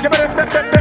skip it,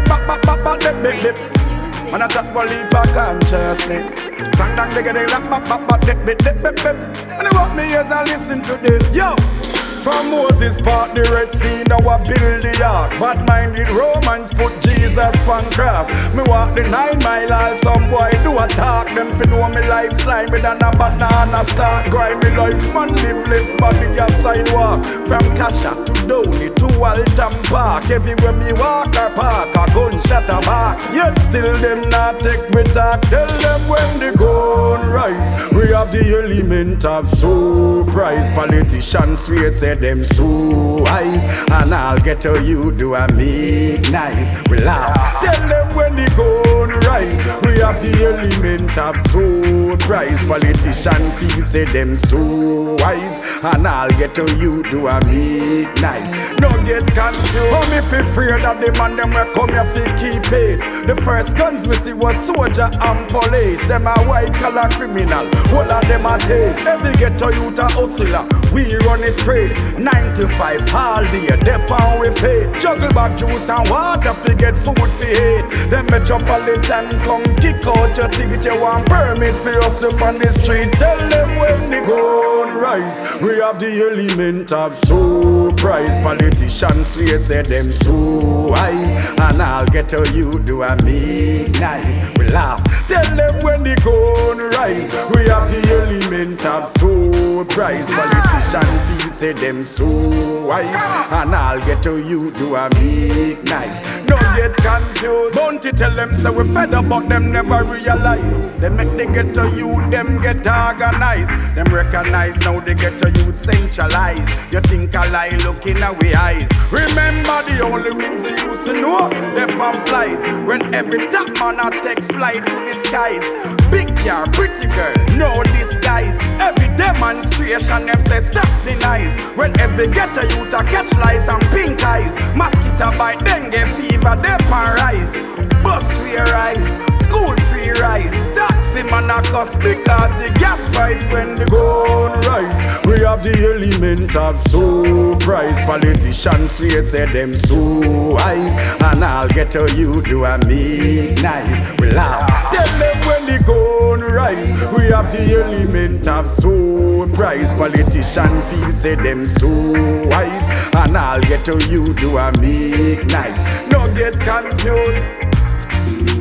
bip. Man, I talk for lead back consciousness. Sang dang, they get a rap, dip. And they want me as I listen to this, yo. From Moses part the Red Sea, now I build the ark. Bad-minded Romans put Jesus on cross. Me walk the 9 mile all, some boy do a talk. Them fi know me life slimy than a banana stalk. Grimy life man live body a sidewalk. From Kasha to Downey to Waltham Park. Everywhere me walk or park, a gunshot a back. Yet still them not take me talk. Tell them when the gun rise, we have the element of surprise. Politicians swear say them so wise, and I'll get to you do a make nice. We laugh. Tell them when the gun rise, we have the element of surprise. Politicians feel say them so wise, and I'll get to you do a make nice. No get confused. Come if you fear that the man them will come here fi keep pace. The first guns we see was soldier and police. Them a white collar criminal, all of them a taste. Every ghetto youth a hustler, we run it straight. 9 to 5 all day, dep on we faith. Juggle back juice and water fi get food fi eat. Them metropolitan come kick out your ticket. You want permit fi us up on the street. Tell them when the gun rise, we have the element of surprise. Politicians we say them so wise, and I'll get to you do a make nice. We laugh. Tell them when the gun rise, we have the element of surprise. Politicians feel say them so wise, and I'll get to you do a make nice. Don't get confused. Bounty tell them so we fed up, but them never realize. They make the ghetto youth, them get organized. Them recognize now they ghetto youth centralized. You think a lie looking away eyes. Remember the only wings you used to know, they palm flies. When every top man a take flight to the skies. Big car, pretty girl, no disguise. Every demonstration them say stop the nice. When every ghetto youth a catch lice and pink eyes. Mosquito bite, dengue fever, they pan rise. Bus free rise, school free rise. Taxi man a cost because the gas price. When the gun rise, we have the element of surprise. Politicians we say them so wise, and I'll get to you do a make nice. We laugh. Tell them when the gun rise, we have the element of surprise. Politicians feel say them so wise, and I'll get to you do a make nice. No get confused.